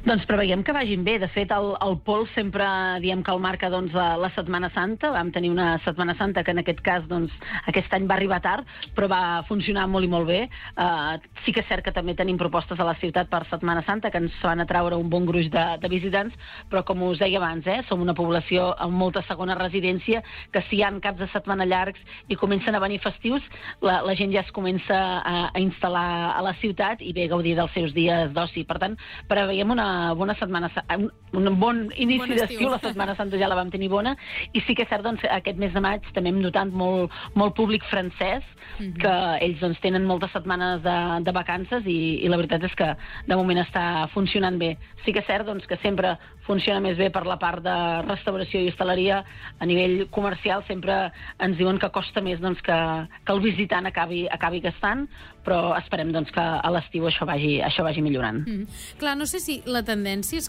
Doncs preveiem que vagin bé. De fet, el Pol sempre diem que el marca la Setmana Santa. Vam tenir una Setmana Santa que en aquest cas aquest any va arribar tard, però va funcionar molt i molt bé. Sí que és cert que també tenim propostes a la ciutat per Setmana Santa que ens van atraure un bon gruix de visitants, però com us deia abans, som una població amb molta segona residència, que si hi ha caps de setmana llargs i comencen a venir festius, la gent ja es comença a instal·lar a la ciutat i ve a gaudir dels seus dies d'oci. Per tant, preveiem un bon inici d'estiu. La Setmana Santa ja la vam tenir bona, i sí que és cert, aquest mes de maig també hem notat molt públic francès, que ells tenen moltes setmanes de vacances, i la veritat és que de moment està funcionant bé. Sí que és cert que sempre funciona més bé per la part de restauració i hostaleria. A nivell comercial sempre ens diuen que costa més que el visitant acabi gastant, però esperem que a l'estiu això vagi millorant. Clar, no sé si la tendència és